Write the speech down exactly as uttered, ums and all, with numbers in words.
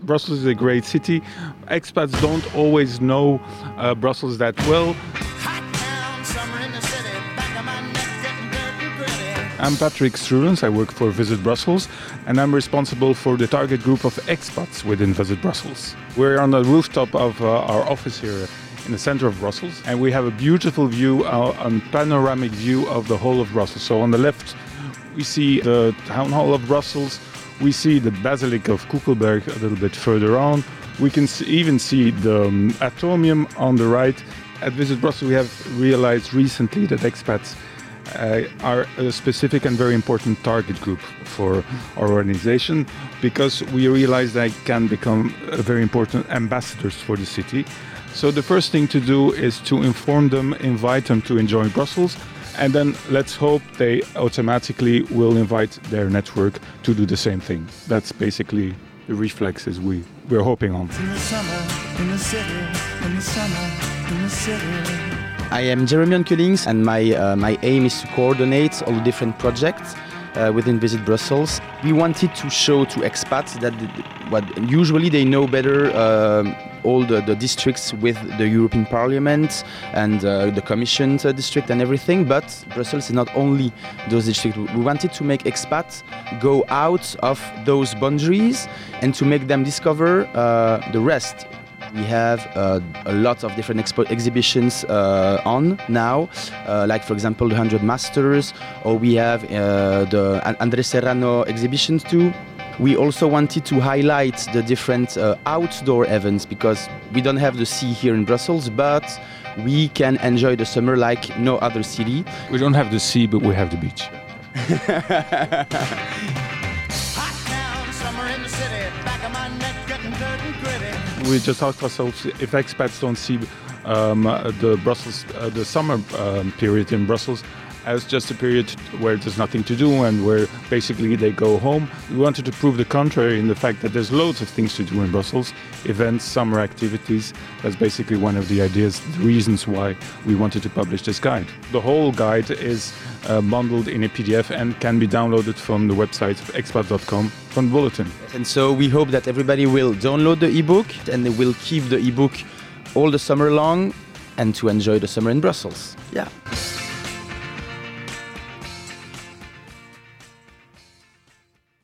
Brussels is a great city. Expats don't always know uh, Brussels that well. I'm Patrick Strudens, I work for Visit Brussels, and I'm responsible for the target group of expats within Visit Brussels. We're on the rooftop of uh, our office here in the center of Brussels, and we have a beautiful view, uh, a panoramic view of the whole of Brussels. So on the left, we see the town hall of Brussels, we see the Basilica of Kuckelberg a little bit further on, we can see, even see the um, Atomium on the right. At Visit Brussels, we have realized recently that expats Uh, are a specific and very important target group for our organization, because we realize they can become uh, very important ambassadors for the city. So the first thing to do is to inform them, invite them to enjoy Brussels, and then let's hope they automatically will invite their network to do the same thing. That's basically the reflexes we, we're hoping on. In the summer, in the city, in the summer, in the city. I am Jeremy Onkelings, and my, uh, my aim is to coordinate all the different projects uh, within Visit Brussels. We wanted to show to expats that the, what usually they know better uh, all the, the districts with the European Parliament and uh, the Commission uh, district and everything, but Brussels is not only those districts. We wanted to make expats go out of those boundaries and to make them discover uh, the rest. We have uh, a lot of different expo exhibitions uh, on now, uh, like for example the one hundred Masters, or we have uh, the Andrés Serrano exhibitions too. We also wanted to highlight the different uh, outdoor events, because we don't have the sea here in Brussels, but we can enjoy the summer like no other city. We don't have the sea, but we have the beach. We just asked ourselves if expats don't see um, the Brussels, uh, the summer um, period in Brussels as just a period where there's nothing to do and where basically they go home. We wanted to prove the contrary in the fact that there's loads of things to do in Brussels, events, summer activities. That's basically one of the ideas, the reasons why we wanted to publish this guide. The whole guide is uh, bundled in a P D F and can be downloaded from the website of expat dot com from the bulletin. And so we hope that everybody will download the ebook and they will keep the ebook all the summer long and to enjoy the summer in Brussels. Yeah.